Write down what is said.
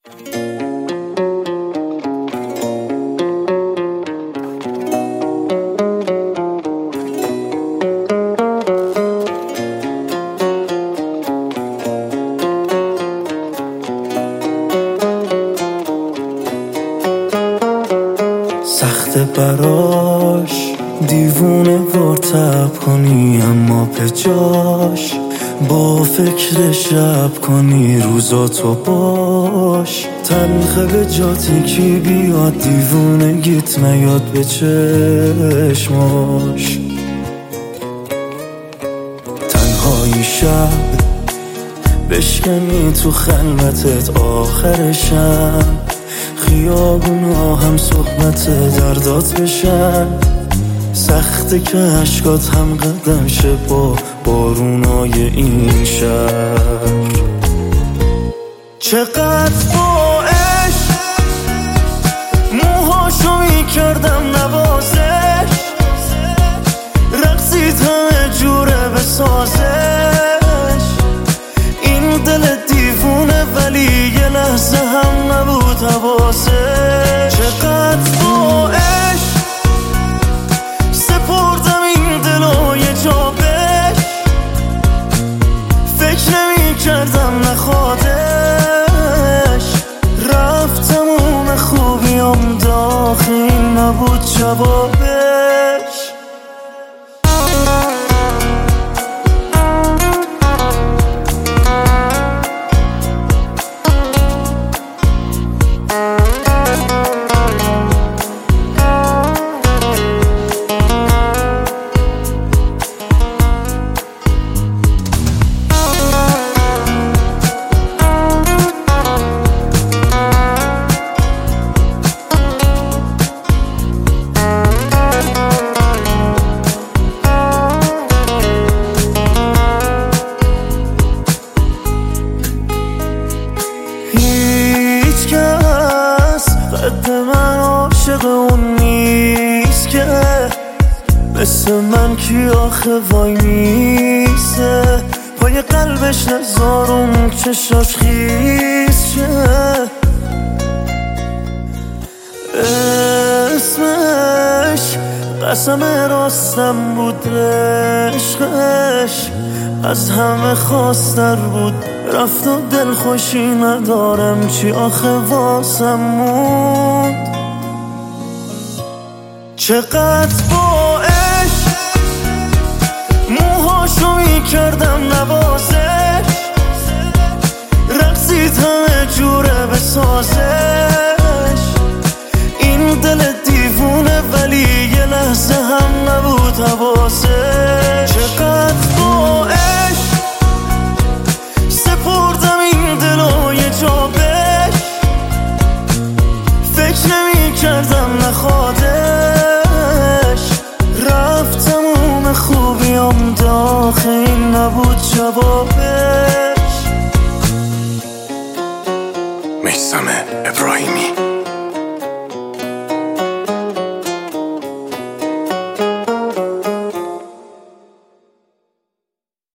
سخت براش دیوونه ورتب کنی، اما به جاش با فکر شب کنی روزاتو باش. تلخه به جاتی کی بیاد دیوونگیت نیاد به چشماش. تنهایی شب بشکنی تو خلوتت، آخرشم خیابونا هم صحبت دردات بشن. سخته که عشقات هم قدم شه با بارونای این شهر. چقدر با عشق موهاشو میکردم نوازش، رقصید همه جوره بسازش. این دل دیوونه ولی یه لحظه هم نبود حواسش. چقدر با عشق سپردم این دلو یه جا بهش، فکر نمی کردم نخوادش. رفت تموم خوبیام داخل نبود جوابش. هیچ کس قد من عاشق اون نیست که مثل من کی آخه وای میسته پای قلبش نزارم چشاش خیز شه. اسمش قسم راستم بود، عشقش از همه خواستر بود. رفت و دل خوشی ندارم چی آخه واسم موند. چقدر با عشق موهاشو میکردم نوازش، رقصید همه جوره بسازش. این دل دیوونه ولی یه لحظه هم نبود حواسش. چقدر با عشق سپردم این دلو یه جا بهش، فکر نمی کردم نخوادش. رفت تموم خوبیام داخل نبود جوابش. میثم ابراهیمی.